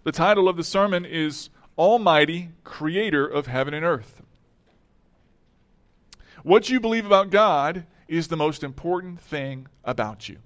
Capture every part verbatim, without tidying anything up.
The title of the sermon is Almighty Creator of Heaven and Earth. What you believe about God is the most important thing about you.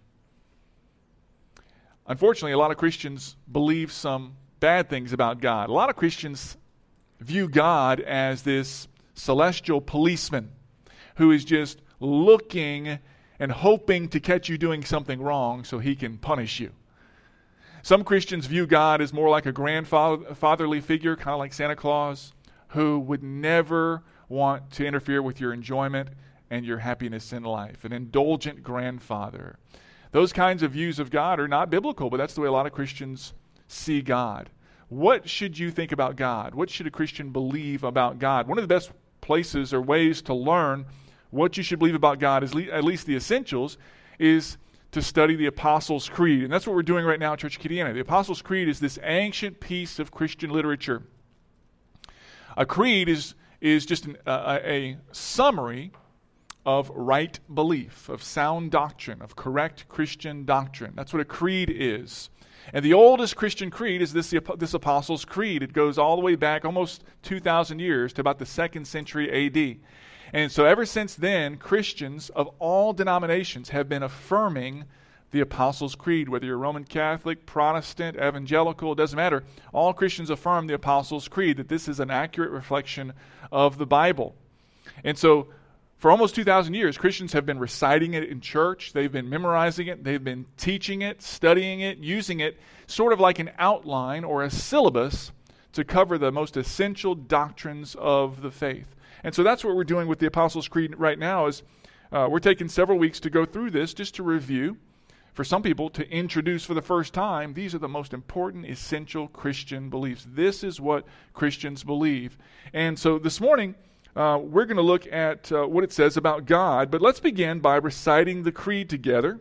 Unfortunately, a lot of Christians believe some bad things about God. A lot of Christians view God as this celestial policeman who is just looking and hoping to catch you doing something wrong so he can punish you. Some Christians view God as more like a grandfatherly figure, kind of like Santa Claus, who would never want to interfere with your enjoyment and your happiness in life. An indulgent grandfather. Those kinds of views of God are not biblical, but that's the way a lot of Christians see God. What should you think about God? What should a Christian believe about God? One of the best places or ways to learn what you should believe about God, is le- at least the essentials, is to study the Apostles' Creed. And that's what we're doing right now at Church of Acadiana. The Apostles' Creed is this ancient piece of Christian literature. A creed is, is just an, uh, a summary of right belief, of sound doctrine, of correct Christian doctrine. That's what a creed is. And the oldest Christian creed is this, this Apostles' Creed. It goes all the way back almost two thousand years to about the second century A D. And so ever since then, Christians of all denominations have been affirming the Apostles' Creed. Whether you're Roman Catholic, Protestant, Evangelical, it doesn't matter. All Christians affirm the Apostles' Creed, that this is an accurate reflection of the Bible. And so for almost two thousand years, Christians have been reciting it in church. They've been memorizing it. They've been teaching it, studying it, using it sort of like an outline or a syllabus to cover the most essential doctrines of the faith. And so that's what we're doing with the Apostles' Creed right now is uh, we're taking several weeks to go through this just to review. For some people, to introduce for the first time, these are the most important, essential Christian beliefs. This is what Christians believe. And so this morning, uh, we're going to look at uh, what it says about God. But let's begin by reciting the creed together.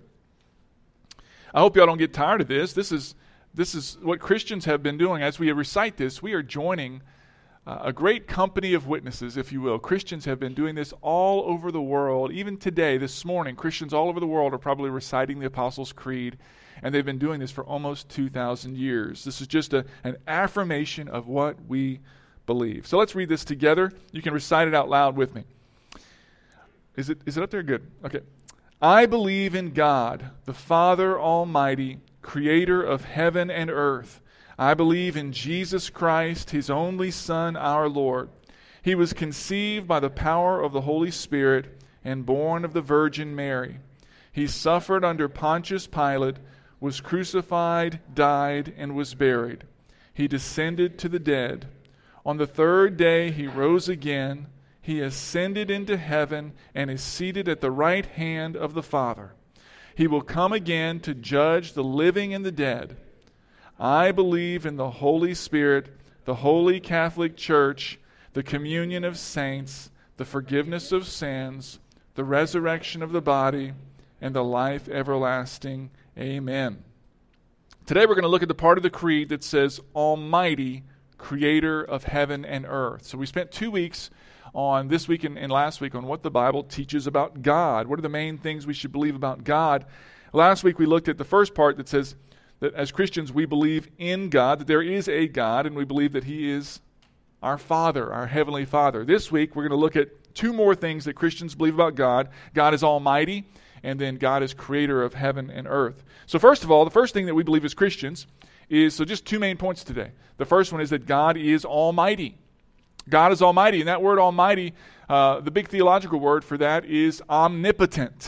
I hope y'all don't get tired of this. This is, this is what Christians have been doing. As we recite this, we are joining Uh, a great company of witnesses, if you will. Christians have been doing this all over the world. Even today, this morning, Christians all over the world are probably reciting the Apostles' Creed, and they've been doing this for almost two thousand years. This is just a, an affirmation of what we believe. So let's read this together. You can recite it out loud with me. Is it is it up there? Good. Okay. I believe in God, the Father Almighty, creator of heaven and earth. I believe in Jesus Christ, his only Son, our Lord. He was conceived by the power of the Holy Spirit and born of the Virgin Mary. He suffered under Pontius Pilate, was crucified, died, and was buried. He descended to the dead. On the third day he rose again. He ascended into heaven and is seated at the right hand of the Father. He will come again to judge the living and the dead. I believe in the Holy Spirit, the Holy Catholic Church, the communion of saints, the forgiveness of sins, the resurrection of the body, and the life everlasting. Amen. Today we're going to look at the part of the creed that says, Almighty, Creator of heaven and earth. So we spent two weeks on this week and, and last week on what the Bible teaches about God. What are the main things we should believe about God? Last week we looked at the first part that says, that as Christians we believe in God, that there is a God, and we believe that he is our Father, our Heavenly Father. This week we're going to look at two more things that Christians believe about God. God is almighty, and then God is creator of heaven and earth. So first of all, the first thing that we believe as Christians is, so just two main points today. The first one is that God is almighty. God is almighty, and that word almighty, uh, the big theological word for that is omnipotent.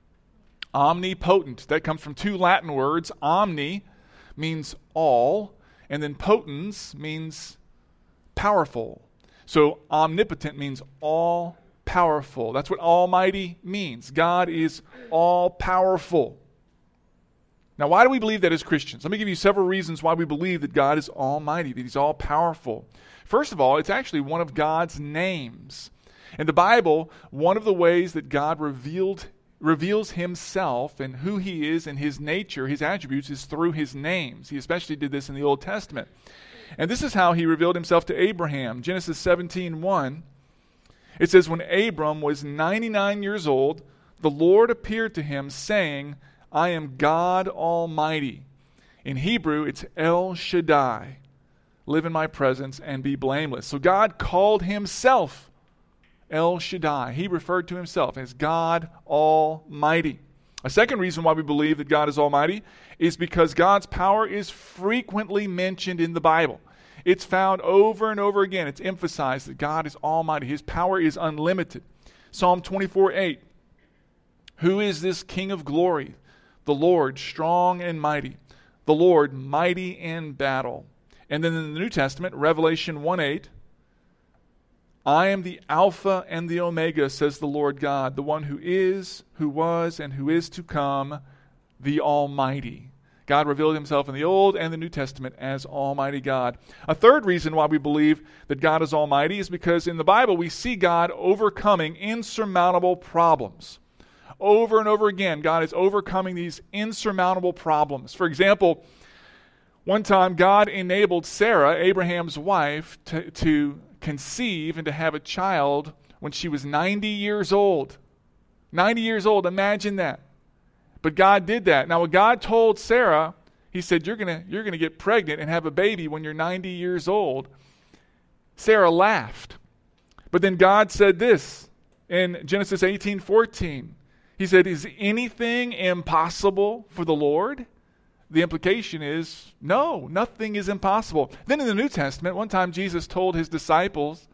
Omnipotent. That comes from two Latin words. Omni means all, and then potens means powerful. So omnipotent means all powerful. That's what almighty means. God is all powerful. Now, why do we believe that as Christians? Let me give you several reasons why we believe that God is almighty, that he's all powerful. First of all, it's actually one of God's names. In the Bible, one of the ways that God revealed reveals himself and who he is and his nature, his attributes, is through his names. He especially did this in the Old Testament. And this is how he revealed himself to Abraham. Genesis seventeen one, it says, when Abram was ninety-nine years old, the Lord appeared to him saying, I am God Almighty. In Hebrew, it's El Shaddai. live in my presence, and be blameless. So God called himself El Shaddai. He referred to himself as God Almighty. A second reason why we believe that God is Almighty is because God's power is frequently mentioned in the Bible. It's found over and over again. It's emphasized that God is Almighty. His power is unlimited. Psalm twenty-four eight. Who is this King of glory? The Lord, strong and mighty. The Lord, mighty in battle. And then in the New Testament, Revelation one eight. I am the Alpha and the Omega, says the Lord God, the one who is, who was, and who is to come, the Almighty. God revealed himself in the Old and the New Testament as Almighty God. A third reason why we believe that God is Almighty is because in the Bible we see God overcoming insurmountable problems. Over and over again, God is overcoming these insurmountable problems. For example, one time God enabled Sarah, Abraham's wife, to, to conceive and to have a child when she was ninety years old. ninety years old, imagine that. But God did that. Now, when God told Sarah, he said, you're going you're gonna get pregnant and have a baby when you're ninety years old. Sarah laughed. But then God said this in Genesis eighteen fourteen. He said, is anything impossible for the Lord? The implication is, no, nothing is impossible. Then in the New Testament, one time Jesus told his disciples,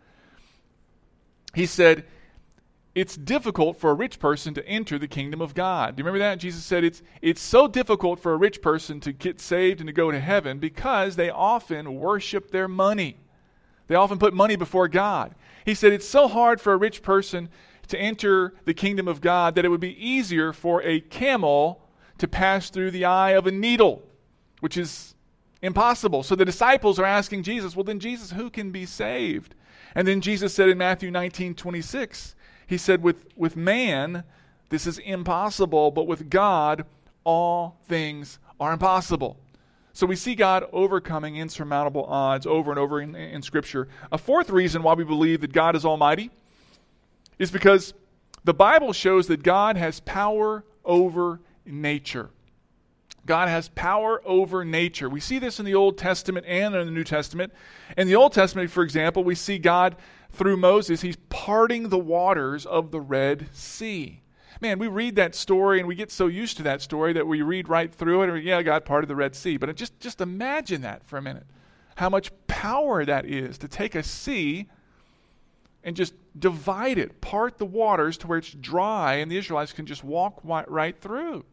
he said, it's difficult for a rich person to enter the kingdom of God. Do you remember that? Jesus said it's it's so difficult for a rich person to get saved and to go to heaven because they often worship their money. They often put money before God. He said it's so hard for a rich person to enter the kingdom of God that it would be easier for a camel to pass through the eye of a needle, which is impossible. So the disciples are asking Jesus, well then Jesus, who can be saved? And then Jesus said in Matthew nineteen twenty-six, he said, with, with man, this is impossible, but with God, all things are impossible. So we see God overcoming insurmountable odds over and over in, in Scripture. A fourth reason why we believe that God is Almighty is because the Bible shows that God has power over nature. God has power over nature. We see this in the Old Testament and in the New Testament. In the Old Testament, for example, we see God through Moses, he's parting the waters of the Red Sea. Man, we read that story and we get so used to that story that we read right through it. And yeah, God parted the Red Sea. But just, just imagine that for a minute. How much power that is to take a sea and just divide it, part the waters to where it's dry and the Israelites can just walk right through.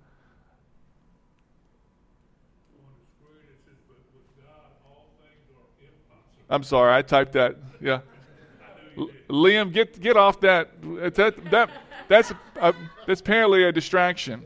I'm sorry, I typed that. Yeah, L- Liam, get get off that. That that that's uh, that's apparently a distraction.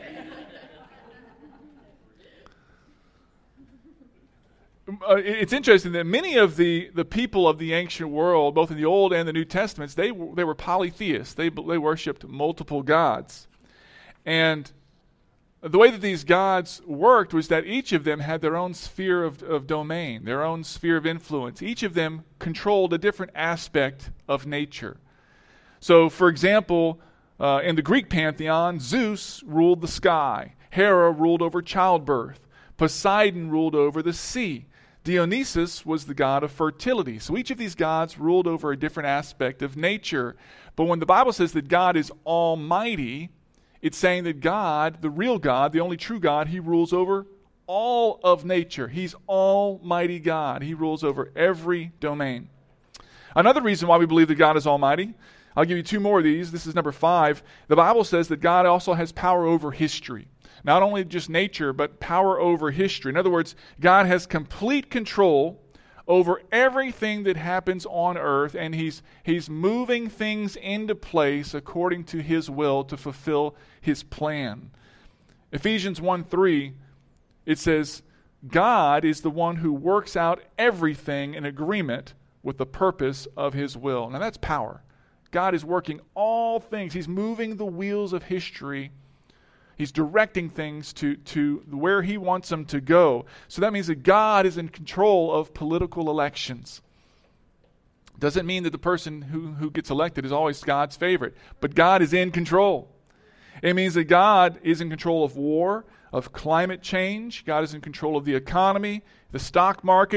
Uh, it's interesting that many of the, the people of the ancient world, both in the Old and the New Testaments, they they were polytheists. They they worshipped multiple gods, and the way that these gods worked was that each of them had their own sphere of, of domain, their own sphere of influence. Each of them controlled a different aspect of nature. So, for example, uh, in the Greek pantheon, Zeus ruled the sky. Hera ruled over childbirth. Poseidon ruled over the sea. Dionysus was the god of fertility. So each of these gods ruled over a different aspect of nature. But when the Bible says that God is almighty, it's saying that God, the real God, the only true God, he rules over all of nature. He's Almighty God. He rules over every domain. Another reason why we believe that God is almighty, I'll give you two more of these. This is number five. The Bible says that God also has power over history. Not only just nature, but power over history. In other words, God has complete control over everything that happens on earth, and he's he's moving things into place according to his will to fulfill his plan. Ephesians one three, it says, God is the one who works out everything in agreement with the purpose of his will. Now that's power. God is working all things. He's moving the wheels of history. He's directing things to, to where he wants them to go. So that means that God is in control of political elections. Doesn't mean that the person who, who gets elected is always God's favorite, but God is in control. It means that God is in control of war, of climate change. God is in control of the economy, the stock market,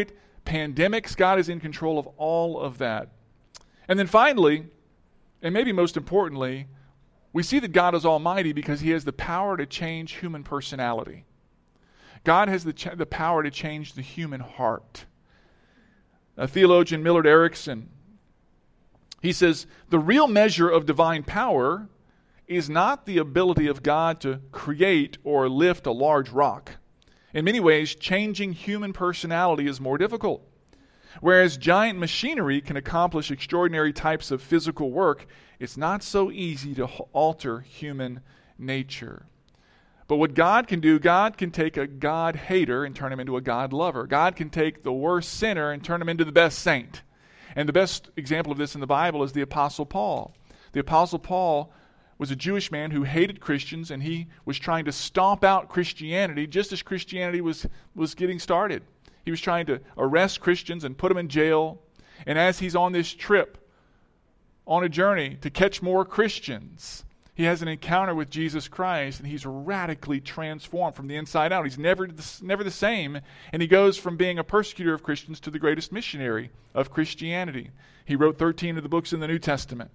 pandemics. God is in control of all of that. And then finally, and maybe most importantly, we see that God is almighty because he has the power to change human personality. God has the, ch- the power to change the human heart. A theologian, Millard Erickson, he says, the real measure of divine power is not the ability of God to create or lift a large rock. In many ways, changing human personality is more difficult. Whereas giant machinery can accomplish extraordinary types of physical work, it's not so easy to alter human nature. But what God can do, God can take a God hater and turn him into a God lover. God can take the worst sinner and turn him into the best saint. And the best example of this in the Bible is the Apostle Paul. The Apostle Paul was a Jewish man who hated Christians, and he was trying to stomp out Christianity just as Christianity was, was getting started. He was trying to arrest Christians and put them in jail. And as he's on this trip, on a journey to catch more Christians, he has an encounter with Jesus Christ, and he's radically transformed from the inside out. He's never, never the same, and he goes from being a persecutor of Christians to the greatest missionary of Christianity. He wrote thirteen of the books in the New Testament.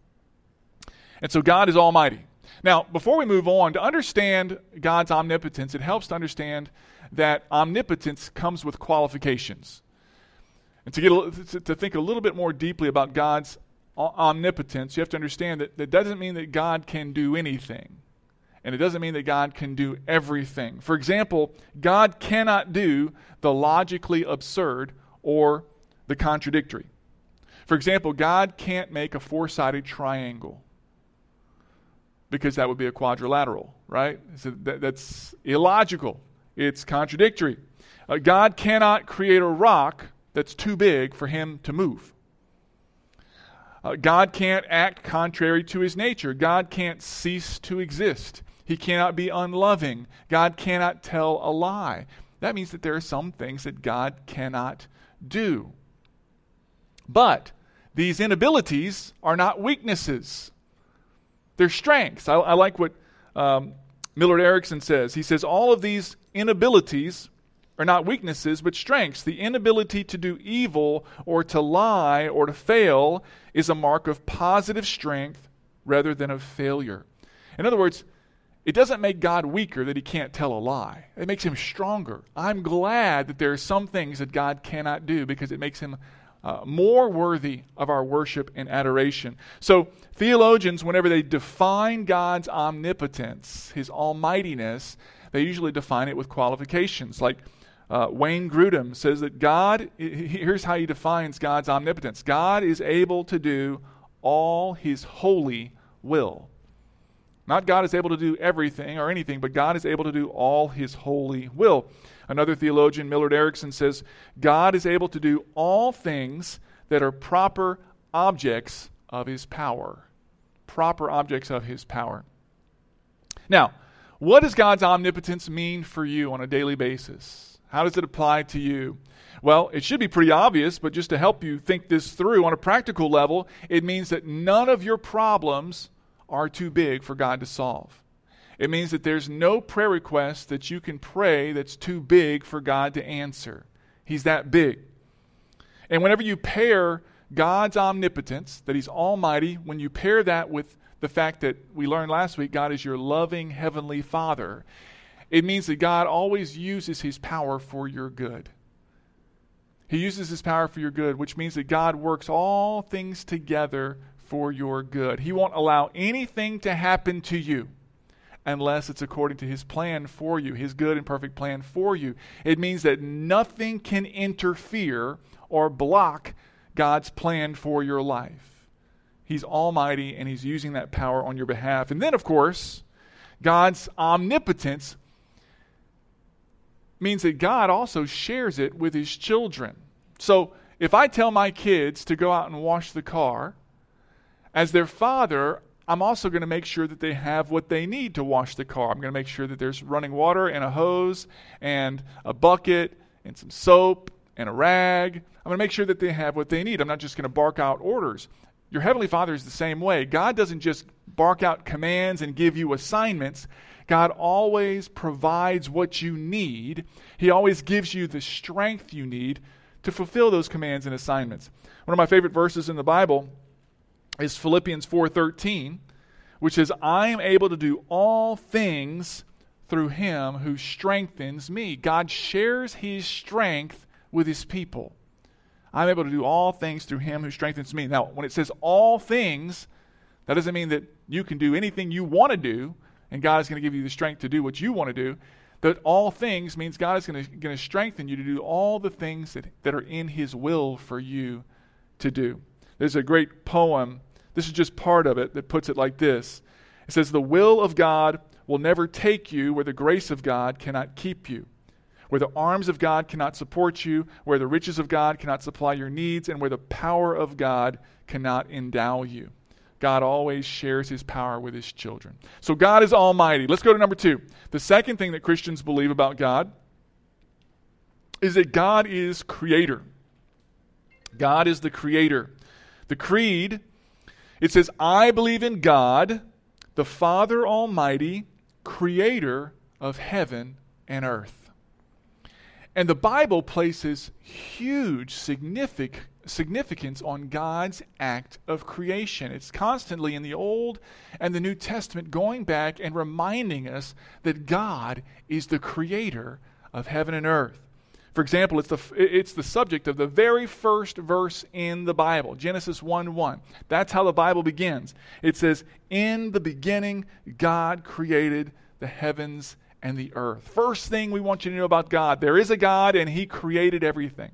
And so God is almighty. Now, before we move on, to understand God's omnipotence, it helps to understand that omnipotence comes with qualifications. And to get a, to think a little bit more deeply about God's omnipotence, you have to understand that that doesn't mean that God can do anything. And it doesn't mean that God can do everything. For example, God cannot do the logically absurd or the contradictory. For example, God can't make a four-sided triangle, because that would be a quadrilateral, right? So that, that's illogical. It's contradictory. Uh, God cannot create a rock that's too big for him to move. Uh, God can't act contrary to his nature. God can't cease to exist. He cannot be unloving. God cannot tell a lie. That means that there are some things that God cannot do. But these inabilities are not weaknesses. They're strengths. I, I like what um, Millard Erickson says. He says all of these inabilities are not weaknesses, but strengths. The inability to do evil or to lie or to fail is a mark of positive strength rather than of failure. In other words, it doesn't make God weaker that he can't tell a lie. It makes him stronger. I'm glad that there are some things that God cannot do because it makes him Uh, more worthy of our worship and adoration. So theologians, whenever they define God's omnipotence, his almightiness, they usually define it with qualifications. Like uh, Wayne Grudem says that God, here's how he defines God's omnipotence. God is able to do all his holy will. Not God is able to do everything or anything, but God is able to do all his holy will. Another theologian, Millard Erickson, says, God is able to do all things that are proper objects of his power. Proper objects of his power. Now, what does God's omnipotence mean for you on a daily basis? How does it apply to you? Well, it should be pretty obvious, but just to help you think this through on a practical level, it means that none of your problems are too big for God to solve. It means that there's no prayer request that you can pray that's too big for God to answer. He's that big. And whenever you pair God's omnipotence, that he's almighty, when you pair that with the fact that we learned last week, God is your loving heavenly Father, it means that God always uses his power for your good. He uses his power for your good, which means that God works all things together for your good. He won't allow anything to happen to you unless it's according to his plan for you, his good and perfect plan for you. It means that nothing can interfere or block God's plan for your life. He's almighty, and he's using that power on your behalf. And then, of course, God's omnipotence means that God also shares it with his children. So if I tell my kids to go out and wash the car, as their father, I'm also going to make sure that they have what they need to wash the car. I'm going to make sure that there's running water and a hose and a bucket and some soap and a rag. I'm going to make sure that they have what they need. I'm not just going to bark out orders. Your Heavenly Father is the same way. God doesn't just bark out commands and give you assignments. God always provides what you need. He always gives you the strength you need to fulfill those commands and assignments. One of my favorite verses in the Bible is Philippians four thirteen, which says, I am able to do all things through him who strengthens me. God shares his strength with his people. I'm able to do all things through him who strengthens me. Now, when it says all things, that doesn't mean that you can do anything you want to do, and God is going to give you the strength to do what you want to do. That all things means God is going to, going to strengthen you to do all the things that, that are in his will for you to do. There's a great poem, this is just part of it, that puts it like this. It says, the will of God will never take you where the grace of God cannot keep you, where the arms of God cannot support you, where the riches of God cannot supply your needs, and where the power of God cannot endow you. God always shares his power with his children. So God is almighty. Let's go to number two. The second thing that Christians believe about God is that God is creator. God is the creator. The creed, it says, I believe in God, the Father Almighty, creator of heaven and earth. And the Bible places huge significant significance on God's act of creation. It's constantly in the Old and the New Testament going back and reminding us that God is the creator of heaven and earth. For example, it's the, it's the subject of the very first verse in the Bible, Genesis one one. That's how the Bible begins. It says, in the beginning, God created the heavens and the earth. First thing we want you to know about God, there is a God and he created everything.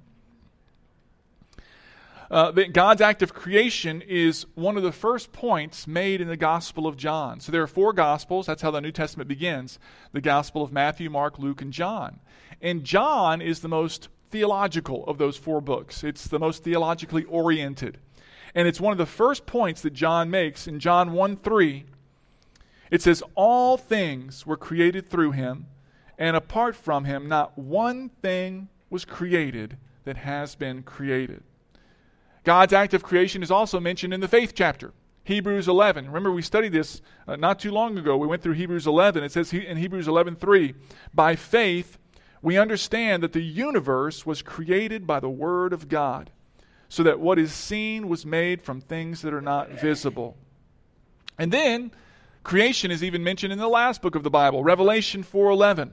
Uh, that God's act of creation is one of the first points made in the Gospel of John. So there are four Gospels. That's how the New Testament begins. The Gospel of Matthew, Mark, Luke, and John. And John is the most theological of those four books. It's the most theologically oriented. And it's one of the first points that John makes in John one three. It says, all things were created through him, and apart from him, not one thing was created that has been created. God's act of creation is also mentioned in the faith chapter, Hebrews eleven. Remember, we studied this uh, not too long ago. We went through Hebrews eleven. It says in Hebrews eleven three, by faith we understand that the universe was created by the word of God, so that what is seen was made from things that are not visible. And then creation is even mentioned in the last book of the Bible, Revelation four eleven.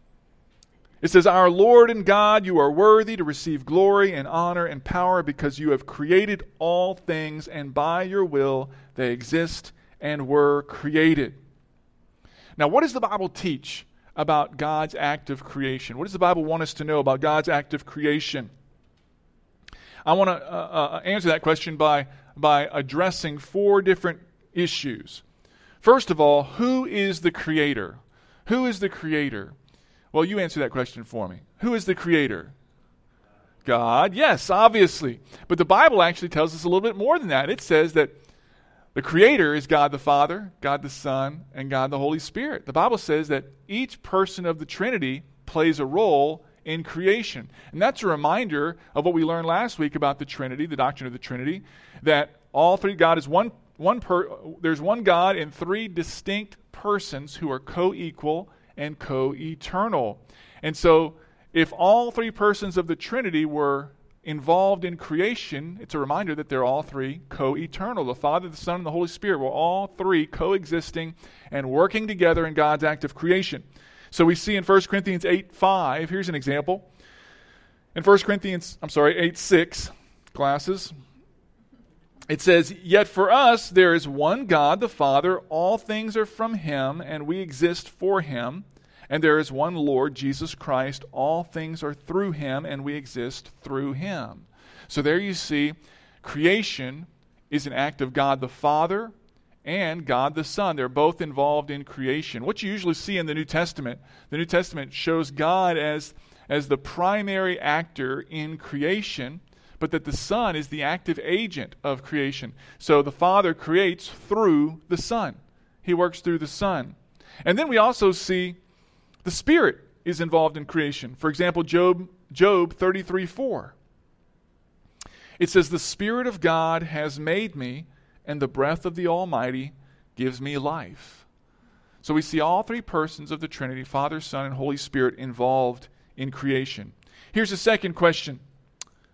It says, our Lord and God, you are worthy to receive glory and honor and power because you have created all things, and by your will they exist and were created. Now, what does the Bible teach about God's act of creation? What does the Bible want us to know about God's act of creation? I want to uh, uh, answer that question by, by addressing four different issues. First of all, who is the creator? Who is the creator? Well, you answer that question for me. Who is the creator? God. Yes, obviously. But the Bible actually tells us a little bit more than that. It says that the creator is God the Father, God the Son, and God the Holy Spirit. The Bible says that each person of the Trinity plays a role in creation. And that's a reminder of what we learned last week about the Trinity, the doctrine of the Trinity, that all three, God is one, one per, there's one God in three distinct persons who are co-equal and co-eternal. And so if all three persons of the Trinity were involved in creation, it's a reminder that they're all three co-eternal. The Father, the Son, and the Holy Spirit were all three coexisting and working together in God's act of creation. So we see in First Corinthians eight five, here's an example. In First Corinthians, I'm sorry, eight six, glasses. It says, yet for us there is one God, the Father, all things are from him, and we exist for him. And there is one Lord, Jesus Christ, all things are through him, and we exist through him. So there you see, creation is an act of God the Father and God the Son. They're both involved in creation. What you usually see in the New Testament, the New Testament shows God as, as the primary actor in creation, but that the Son is the active agent of creation. So the Father creates through the Son. He works through the Son. And then we also see the Spirit is involved in creation. For example, Job, Job thirty-three four. It says, the Spirit of God has made me, and the breath of the Almighty gives me life. So we see all three persons of the Trinity, Father, Son, and Holy Spirit, involved in creation. Here's the second question.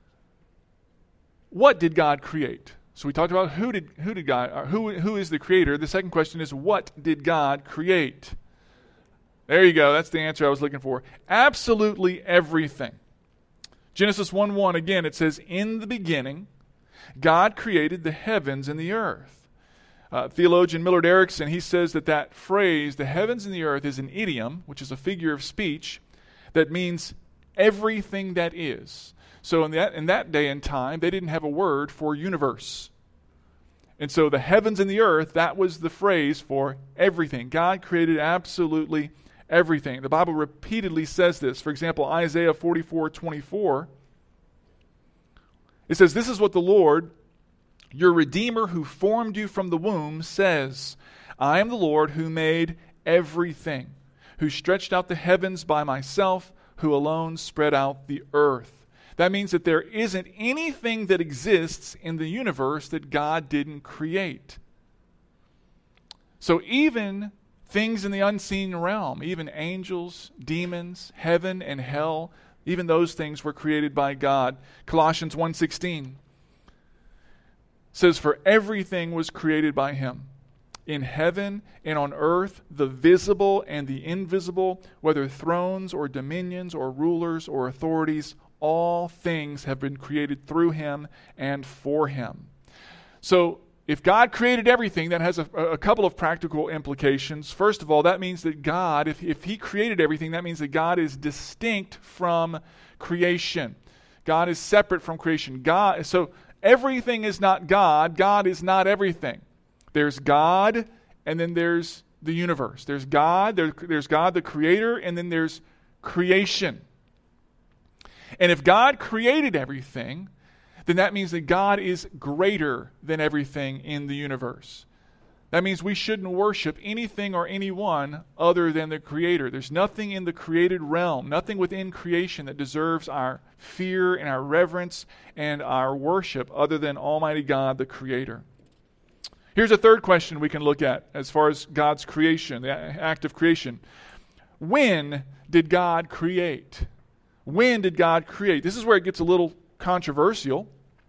what did God create? So we talked about who did who did God or who who is the creator. The second question is, what did God create? There you go. That's the answer I was looking for. Absolutely everything. Genesis one one, again, it says, in the beginning, God created the heavens and the earth. Uh, theologian Millard Erickson, he says that that phrase, the heavens and the earth, is an idiom, which is a figure of speech, that means everything that is. So in that, in that day and time, they didn't have a word for universe. And so the heavens and the earth, that was the phrase for everything. God created absolutely everything. The Bible repeatedly says this. For example, Isaiah forty-four twenty-four. It says, this is what the Lord, your Redeemer who formed you from the womb, says, I am the Lord who made everything, who stretched out the heavens by myself, who alone spread out the earth. That means that there isn't anything that exists in the universe that God didn't create. So even things in the unseen realm, even angels, demons, heaven and hell, even those things were created by God. Colossians one sixteen says, for everything was created by him, in heaven and on earth, the visible and the invisible, whether thrones or dominions or rulers or authorities, all things have been created through him and for him. So if God created everything, that has a, a couple of practical implications. First of all, that means that God, if, if he created everything, that means that God is distinct from creation. God is separate from creation. God, so everything is not God. God is not everything. There's God, and then there's the universe. There's God, there, there's God the creator, and then there's creation. And if God created everything, then that means that God is greater than everything in the universe. That means we shouldn't worship anything or anyone other than the Creator. There's nothing in the created realm, nothing within creation that deserves our fear and our reverence and our worship other than Almighty God, the Creator. Here's a third question we can look at as far as God's creation, the act of creation. When did God create? When did God create? This is where it gets a little controversial.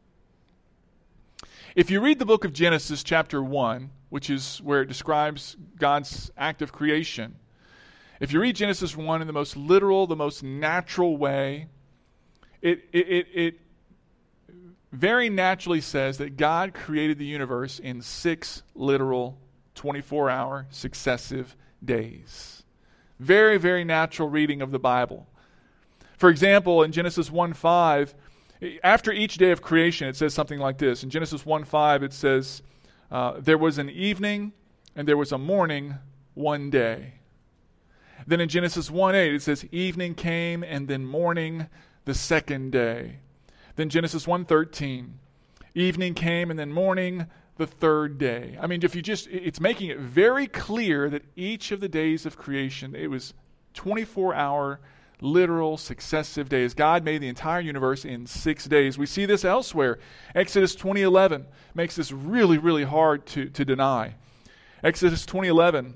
If you read the book of Genesis chapter one, which is where it describes God's act of creation, if you read Genesis one in the most literal, the most natural way, it, it, it, it very naturally says that God created the universe in six literal twenty-four hour successive days. Very, very natural reading of the Bible. For example, in Genesis one five, after each day of creation, it says something like this. In Genesis one five, it says, uh, there was an evening and there was a morning one day. Then in Genesis one eight, it says, evening came and then morning the second day. Then Genesis one thirteen, evening came and then morning the third day. I mean, if you just, it's making it very clear that each of the days of creation, it was twenty-four hour literal successive days. God made the entire universe in six days. We see this elsewhere. Exodus twenty eleven makes this really, really hard to, to deny. Exodus twenty eleven,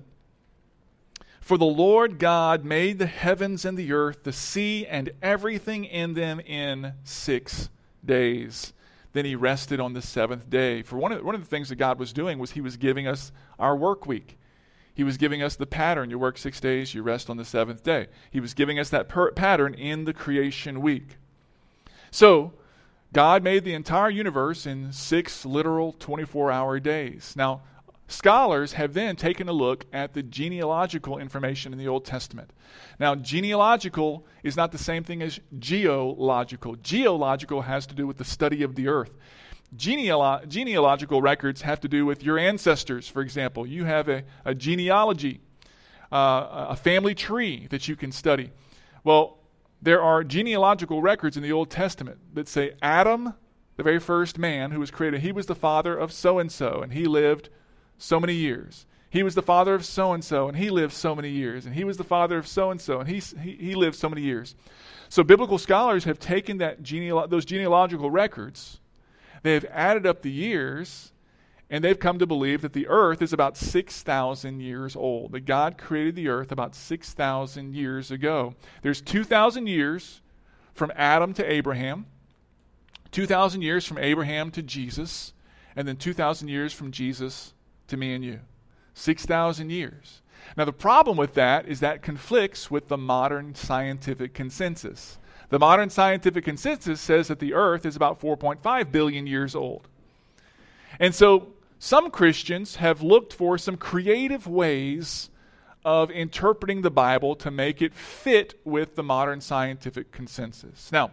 for the Lord God made the heavens and the earth, the sea, and everything in them in six days. Then he rested on the seventh day. For one of, one of the things that God was doing was he was giving us our work week. He was giving us the pattern. You work six days, you rest on the seventh day. He was giving us that per- pattern in the creation week. So, God made the entire universe in six literal twenty-four hour days. Now, scholars have then taken a look at the genealogical information in the Old Testament. Now, genealogical is not the same thing as geological. Geological has to do with the study of the earth. Genealo- genealogical records have to do with your ancestors, for example. You have a, a genealogy, uh, a family tree that you can study. Well, there are genealogical records in the Old Testament that say Adam, the very first man who was created, he was the father of so-and-so, and he lived so many years. He was the father of so-and-so, and he lived so many years. And he was the father of so-and-so, and he, he, he lived so many years. So biblical scholars have taken that genealo- those genealogical records, they've added up the years, and they've come to believe that the earth is about six thousand years old. That God created the earth about six thousand years ago. There's two thousand years from Adam to Abraham, two thousand years from Abraham to Jesus, and then two thousand years from Jesus to me and you. six thousand years. Now the problem with that is that conflicts with the modern scientific consensus. The modern scientific consensus says that the earth is about four point five billion years old. And so some Christians have looked for some creative ways of interpreting the Bible to make it fit with the modern scientific consensus. Now,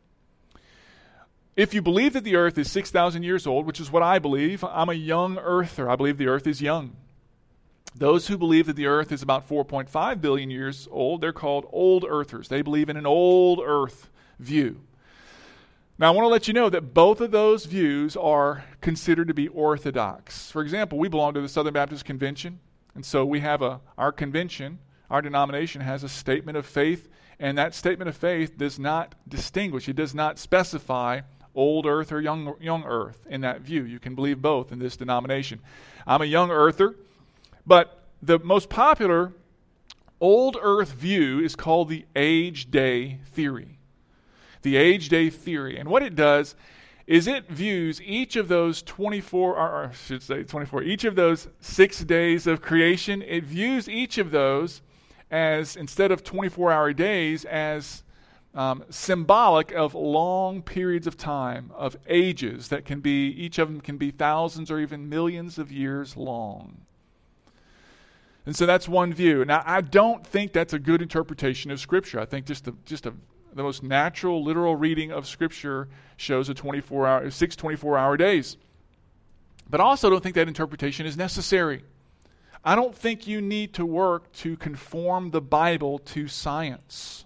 if you believe that the earth is six thousand years old, which is what I believe, I'm a young earther. I believe the earth is young. Those who believe that the earth is about four point five billion years old, they're called old earthers. They believe in an old earth view. Now, I want to let you know that both of those views are considered to be orthodox. For example, we belong to the Southern Baptist Convention, and so we have a, our convention, our denomination has a statement of faith, and that statement of faith does not distinguish, it does not specify old earth or young, young earth in that view. You can believe both in this denomination. I'm a young earther, but the most popular old earth view is called the age-day theory. The age-day theory. And what it does is it views each of those twenty-four, or I should say twenty-four, each of those six days of creation, it views each of those as, instead of twenty-four hour days, as um, symbolic of long periods of time, of ages that can be, each of them can be thousands or even millions of years long. And so that's one view. Now, I don't think that's a good interpretation of Scripture. I think just a, just a the most natural, literal reading of Scripture shows a twenty-four hour, six twenty-four hour days. But I also don't think that interpretation is necessary. I don't think you need to work to conform the Bible to science.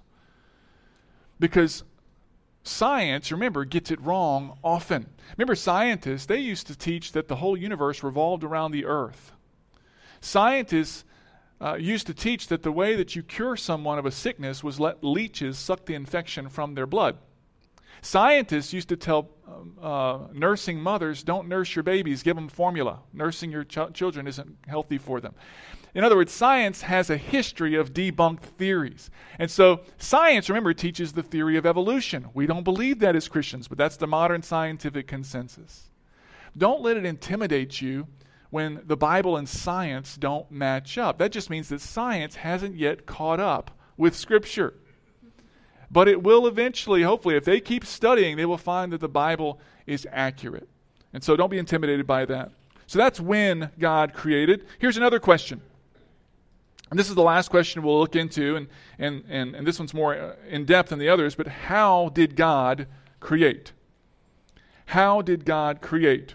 Because science, remember, gets it wrong often. Remember, scientists, they used to teach that the whole universe revolved around the earth. Scientists Uh, used to teach that the way that you cure someone of a sickness was let leeches suck the infection from their blood. Scientists used to tell um, uh, nursing mothers, don't nurse your babies, give them formula. Nursing your ch- children isn't healthy for them. In other words, science has a history of debunked theories. And so science, remember, teaches the theory of evolution. We don't believe that as Christians, but that's the modern scientific consensus. Don't let it intimidate you when the Bible and science don't match up. That just means that science hasn't yet caught up with Scripture. But it will eventually, hopefully, if they keep studying, they will find that the Bible is accurate. And so don't be intimidated by that. So that's when God created. Here's another question. And this is the last question we'll look into, and, and, and, and this one's more in depth than the others, but how did God create? How did God create?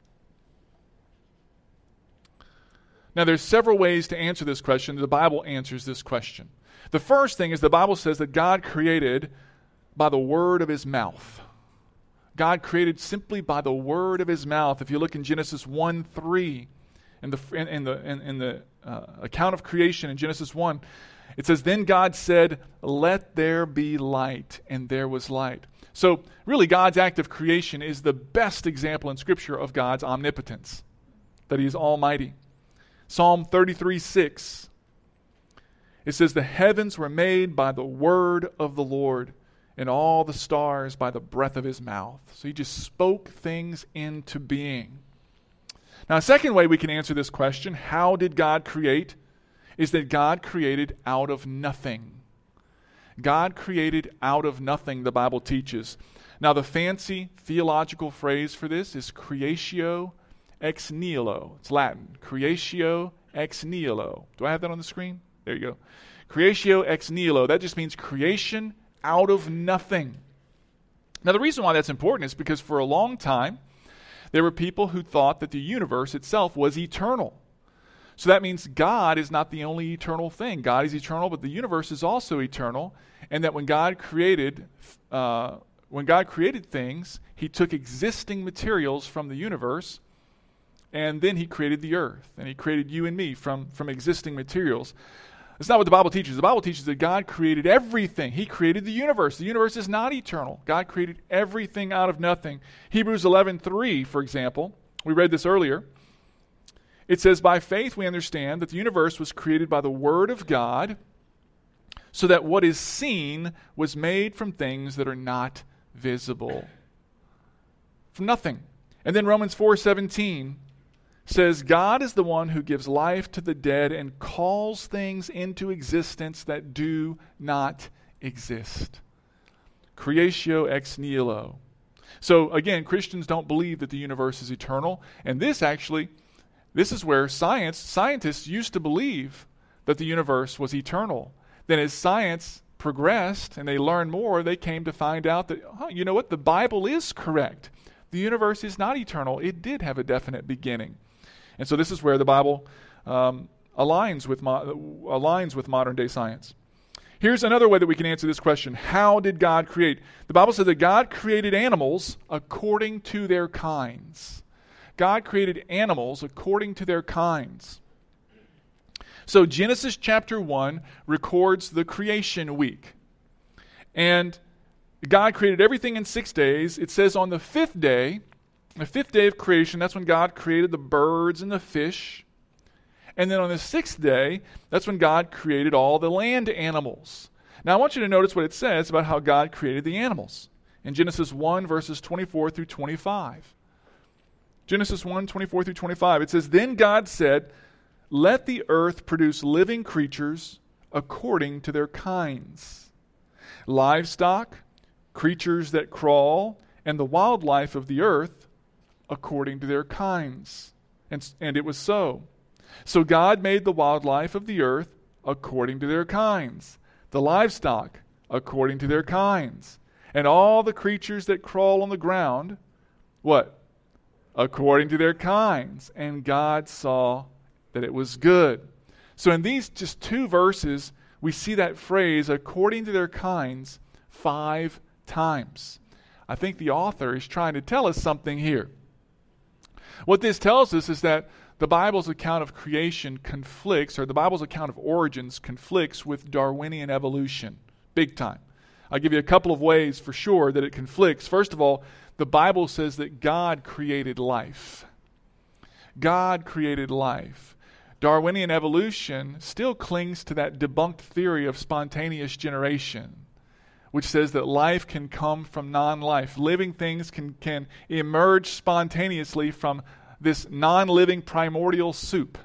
Now, there's several ways to answer this question. The Bible answers this question. The first thing is the Bible says that God created by the word of his mouth. God created simply by the word of his mouth. If you look in Genesis one three, in the, in, in the, in, in the uh, account of creation in Genesis one, it says, then God said, let there be light, and there was light. So, really, God's act of creation is the best example in Scripture of God's omnipotence, that he is almighty. Psalm thirty-three six, it says, the heavens were made by the word of the Lord, and all the stars by the breath of his mouth. So he just spoke things into being. Now, a second way we can answer this question, how did God create, is that God created out of nothing. God created out of nothing, the Bible teaches. Now, the fancy theological phrase for this is creatio ex nihilo. It's Latin. Creatio ex nihilo. Do I have that on the screen? There you go. Creatio ex nihilo. That just means creation out of nothing. Now, the reason why that's important is because for a long time, there were people who thought that the universe itself was eternal. So that means God is not the only eternal thing. God is eternal, but the universe is also eternal. And that when God created, uh, when God created things, he took existing materials from the universe, and then he created the earth, and he created you and me from, from existing materials. That's not what the Bible teaches. The Bible teaches that God created everything. He created the universe. The universe is not eternal. God created everything out of nothing. Hebrews eleven three, for example, we read this earlier. It says, by faith we understand that the universe was created by the word of God, so that what is seen was made from things that are not visible. from nothing. And then Romans four seventeen says, God is the one who gives life to the dead and calls things into existence that do not exist. Creatio ex nihilo. So again, Christians don't believe that the universe is eternal. And this actually, this is where science, scientists used to believe that the universe was eternal. Then as science progressed and they learned more, they came to find out that, oh, you know what, the Bible is correct. The universe is not eternal. It did have a definite beginning. And so this is where the Bible um, aligns with mo- aligns with modern day science. Here's another way that we can answer this question. How did God create? The Bible says that God created animals according to their kinds. God created animals according to their kinds. So Genesis chapter one records the creation week. And God created everything in six days. It says on the fifth day, the fifth day of creation, that's when God created the birds and the fish. And then on the sixth day, that's when God created all the land animals. Now I want you to notice what it says about how God created the animals. In Genesis one, verses twenty-four through twenty-five. Genesis one, twenty-four through twenty-five. It says, Then God said, Let the earth produce living creatures according to their kinds. Livestock, creatures that crawl, and the wildlife of the earth according to their kinds. And, and it was so. So God made the wildlife of the earth according to their kinds, the livestock according to their kinds, and all the creatures that crawl on the ground, what? According to their kinds. And God saw that it was good. So in these just two verses, we see that phrase, according to their kinds, five times. I think the author is trying to tell us something here. What this tells us is that the Bible's account of creation conflicts, or the Bible's account of origins conflicts with Darwinian evolution, big time. I'll give you a couple of ways for sure that it conflicts. First of all, the Bible says that God created life. God created life. Darwinian evolution still clings to that debunked theory of spontaneous generation, which says that life can come from non-life. Living things can, can emerge spontaneously from this non-living primordial soup.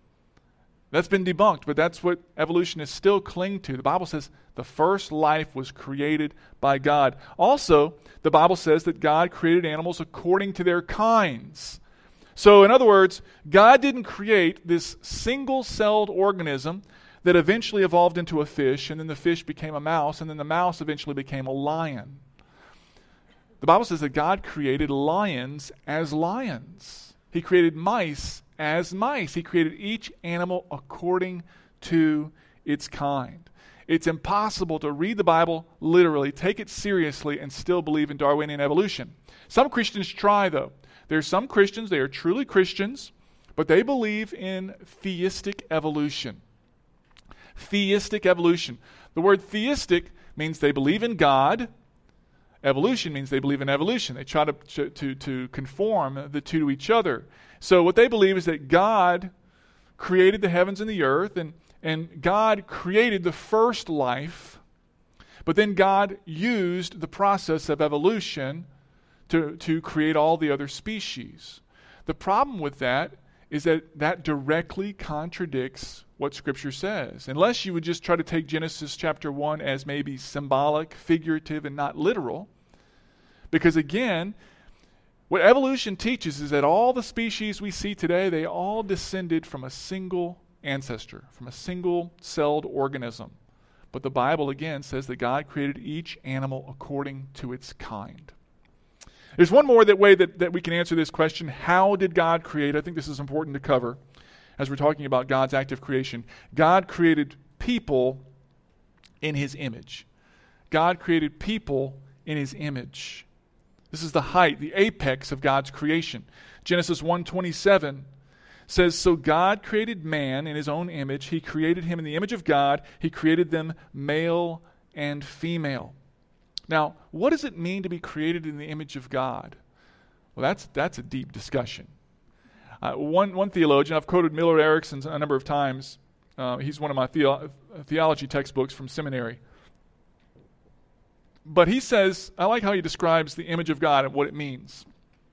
That's been debunked, but that's what evolutionists still cling to. The Bible says the first life was created by God. Also, the Bible says that God created animals according to their kinds. So, in other words, God didn't create this single-celled organism that eventually evolved into a fish, and then the fish became a mouse, and then the mouse eventually became a lion. The Bible says that God created lions as lions. He created mice as mice. He created each animal according to its kind. It's impossible to read the Bible literally, take it seriously, and still believe in Darwinian evolution. Some Christians try, though. There are some Christians, they are truly Christians, but they believe in theistic evolution. Theistic evolution. The word theistic means they believe in God. Evolution means they believe in evolution. They try to, to, to conform the two to each other. So what they believe is that God created the heavens and the earth, and, and God created the first life, but then God used the process of evolution to, to create all the other species. The problem with that is that that directly contradicts what Scripture says. Unless you would just try to take Genesis chapter one as maybe symbolic, figurative, and not literal. Because again, what evolution teaches is that all the species we see today, they all descended from a single ancestor, from a single-celled organism. But the Bible again says that God created each animal according to its kind. There's one more that way that, that we can answer this question. How did God create? I think this is important to cover as we're talking about God's act of creation. God created people in His image. God created people in His image. This is the height, the apex of God's creation. Genesis one twenty-seven says, So God created man in His own image. He created him in the image of God. He created them male and female. Now, what does it mean to be created in the image of God? Well, that's that's a deep discussion. Uh, one one theologian, I've quoted Miller Erickson a number of times. Uh, he's one of my theo- theology textbooks from seminary. But he says, I like how he describes the image of God and what it means.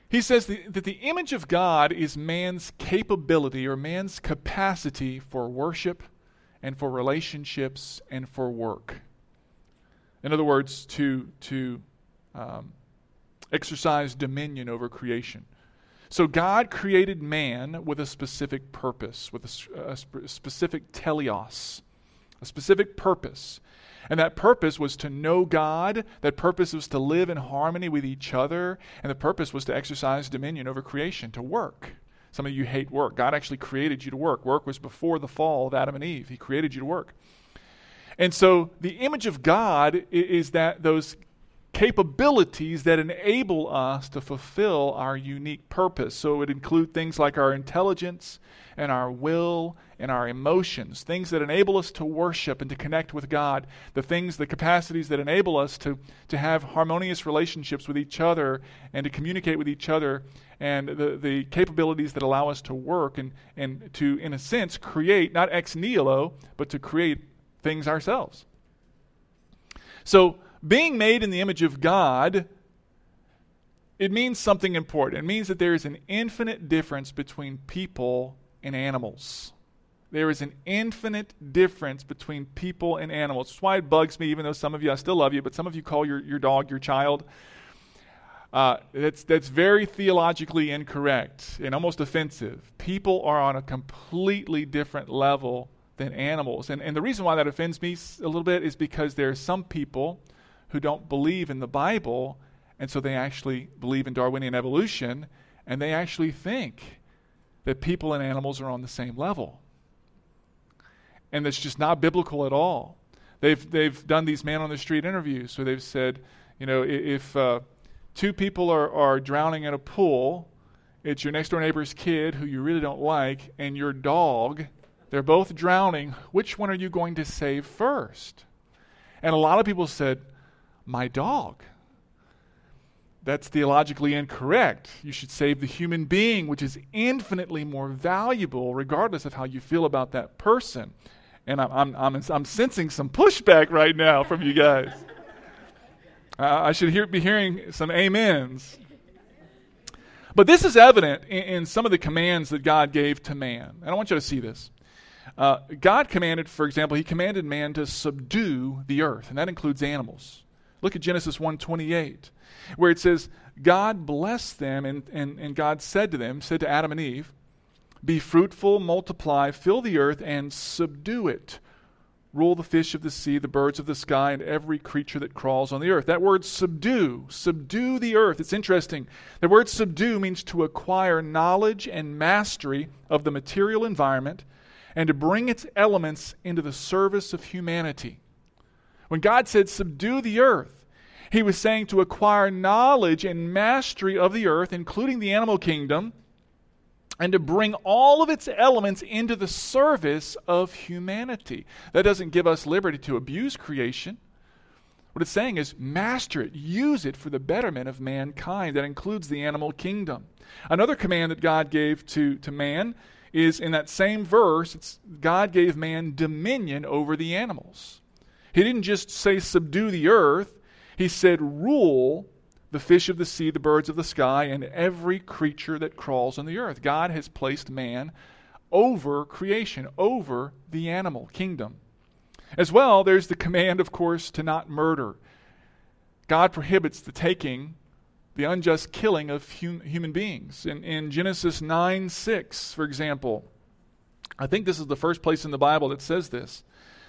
He says the, that the image of God is man's capability or man's capacity for worship and for relationships and for work. In other words, to, to um, exercise dominion over creation. So God created man with a specific purpose, with a, a, sp- a specific teleos, a specific purpose. And that purpose was to know God. That purpose was to live in harmony with each other. And the purpose was to exercise dominion over creation, to work. Some of you hate work. God actually created you to work. Work was before the fall of Adam and Eve. He created you to work. And so the image of God is that those capabilities that enable us to fulfill our unique purpose. So it would include things like our intelligence and our will and our emotions, things that enable us to worship and to connect with God, the things, the capacities that enable us to, to have harmonious relationships with each other and to communicate with each other, and the, the capabilities that allow us to work and, and to, in a sense, create, not ex nihilo, but to create things ourselves. So, being made in the image of God, it means something important. It means that there is an infinite difference between people and animals. There is an infinite difference between people and animals. That's why it bugs me, even though some of you, I still love you, but some of you call your, your dog your child. Uh, that's, that's very theologically incorrect and almost offensive. People are on a completely different level than animals. And, and the reason why that offends me a little bit is because there are some people who don't believe in the Bible, and so they actually believe in Darwinian evolution, and they actually think that people and animals are on the same level. And that's just not biblical at all. They've they've done these man-on-the-street interviews where they've said, you know, if uh, two people are, are drowning in a pool, it's your next-door neighbor's kid who you really don't like, and your dog, they're both drowning, which one are you going to save first? And a lot of people said, my dog. That's theologically incorrect. You should save the human being, which is infinitely more valuable, regardless of how you feel about that person. And I'm I'm I'm, I'm sensing some pushback right now from you guys. Uh, I should hear, be hearing some amens. But this is evident in, in some of the commands that God gave to man. And I want you to see this. Uh, God commanded, for example, He commanded man to subdue the earth, and that includes animals. Look at Genesis one twenty-eight, where it says, God blessed them, and, and, and God said to them, said to Adam and Eve, be fruitful, multiply, fill the earth, and subdue it. Rule the fish of the sea, the birds of the sky, and every creature that crawls on the earth. That word subdue, subdue the earth. It's interesting. The word subdue means to acquire knowledge and mastery of the material environment and to bring its elements into the service of humanity. When God said subdue the earth, He was saying to acquire knowledge and mastery of the earth, including the animal kingdom, and to bring all of its elements into the service of humanity. That doesn't give us liberty to abuse creation. What it's saying is master it, use it for the betterment of mankind. That includes the animal kingdom. Another command that God gave to, to man is in that same verse, it's God gave man dominion over the animals. He didn't just say subdue the earth. He said rule the fish of the sea, the birds of the sky, and every creature that crawls on the earth. God has placed man over creation, over the animal kingdom. As well, there's the command, of course, to not murder. God prohibits the taking, the unjust killing of hum- human beings. In, in Genesis nine six, for example, I think this is the first place in the Bible that says this.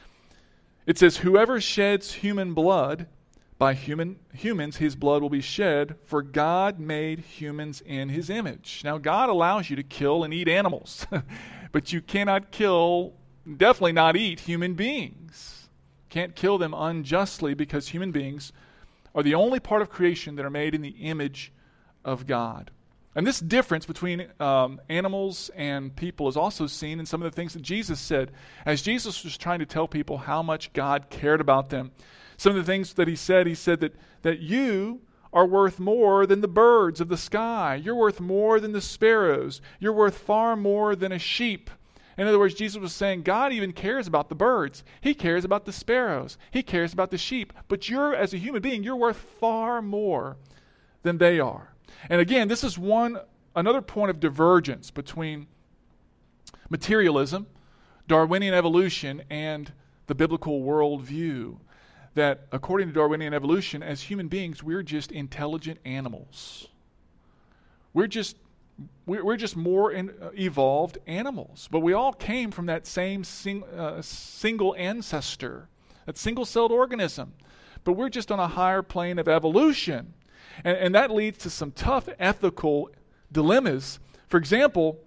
It says, whoever sheds human blood, by human humans his blood will be shed, for God made humans in His image. Now, God allows you to kill and eat animals, but you cannot kill, definitely not eat human beings. Can't kill them unjustly, because human beings are the only part of creation that are made in the image of God. And this difference between um, animals and people is also seen in some of the things that Jesus said. As Jesus was trying to tell people how much God cared about them, some of the things that He said, He said that, that you are worth more than the birds of the sky. You're worth more than the sparrows. You're worth far more than a sheep. In other words, Jesus was saying God even cares about the birds. He cares about the sparrows. He cares about the sheep. But you're, as a human being, you're worth far more than they are. And again, this is one another point of divergence between materialism, Darwinian evolution, and the biblical worldview. That according to Darwinian evolution, as human beings, we're just intelligent animals. We're just we're, we're just more in, uh, evolved animals. But we all came from that same sing, uh, single ancestor, that single-celled organism. But we're just on a higher plane of evolution. And, and that leads to some tough ethical dilemmas. For example,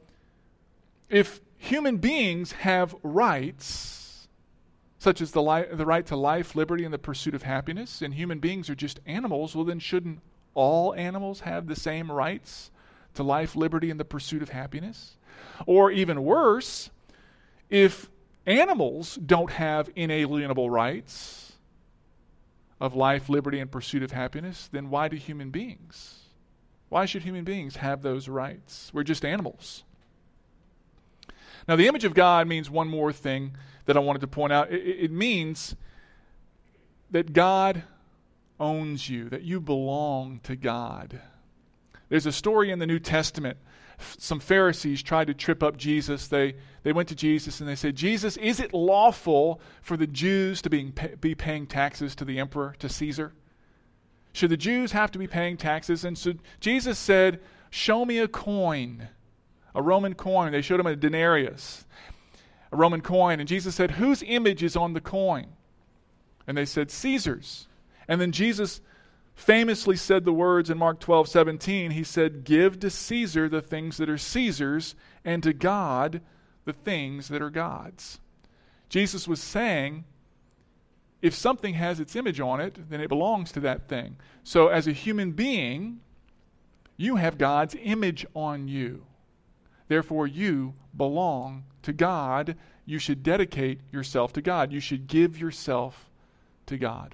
if human beings have rights, such as the, li- the right to life, liberty, and the pursuit of happiness, and human beings are just animals, well then shouldn't all animals have the same rights to life, liberty, and the pursuit of happiness? Or even worse, if animals don't have inalienable rights of life, liberty, and pursuit of happiness, then why do human beings? Why should human beings have those rights? We're just animals. Now, the image of God means one more thing that I wanted to point out. It, it means that God owns you, that you belong to God. There's a story in the New Testament. Some Pharisees tried to trip up Jesus. They they went to Jesus and they said, Jesus, is it lawful for the Jews to be, be paying taxes to the emperor, to Caesar? Should the Jews have to be paying taxes? And so Jesus said, show me a coin, a Roman coin. They showed him a denarius, a Roman coin. And Jesus said, whose image is on the coin? And they said, Caesar's. And then Jesus famously said the words in Mark twelve seventeen. He said, give to Caesar the things that are Caesar's, and to God the things that are God's. Jesus was saying, if something has its image on it, then it belongs to that thing. So as a human being, you have God's image on you. Therefore, you belong to God. You should dedicate yourself to God. You should give yourself to God.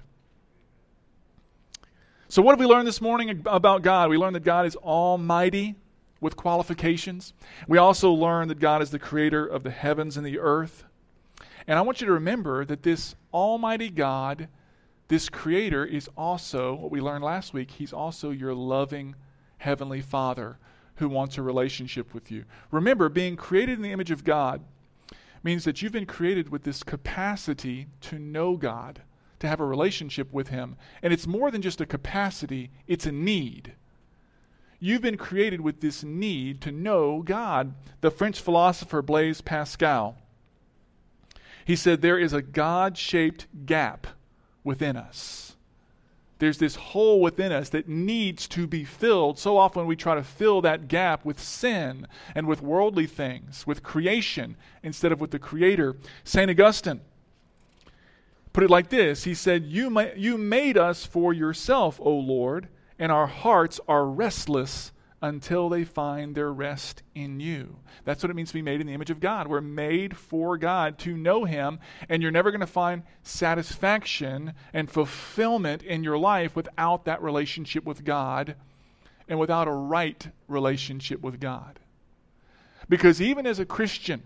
So what have we learned this morning about God? We learned that God is almighty with qualifications. We also learned that God is the creator of the heavens and the earth. And I want you to remember that this almighty God, this creator, is also, what we learned last week, he's also your loving heavenly Father who wants a relationship with you. Remember, being created in the image of God means that you've been created with this capacity to know God, to have a relationship with him. And it's more than just a capacity, it's a need. You've been created with this need to know God. The French philosopher Blaise Pascal, he said there is a God-shaped gap within us. There's this hole within us that needs to be filled. So often we try to fill that gap with sin and with worldly things, with creation, instead of with the Creator. Saint Augustine put it like this. He said, you, ma- you made us for yourself, O Lord, and our hearts are restless until they find their rest in you. That's what it means to be made in the image of God. We're made for God, to know him, and you're never going to find satisfaction and fulfillment in your life without that relationship with God and without a right relationship with God. Because even as a Christian,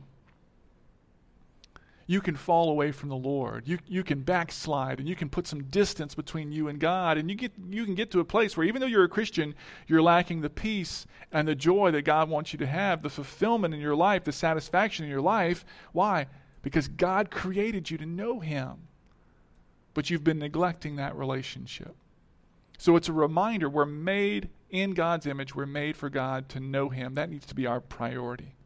you can fall away from the Lord. You you can backslide, and you can put some distance between you and God, and you get you can get to a place where even though you're a Christian, you're lacking the peace and the joy that God wants you to have, the fulfillment in your life, the satisfaction in your life. Why? Because God created you to know him, but you've been neglecting that relationship. So it's a reminder, we're made in God's image. We're made for God to know him. That needs to be our priority.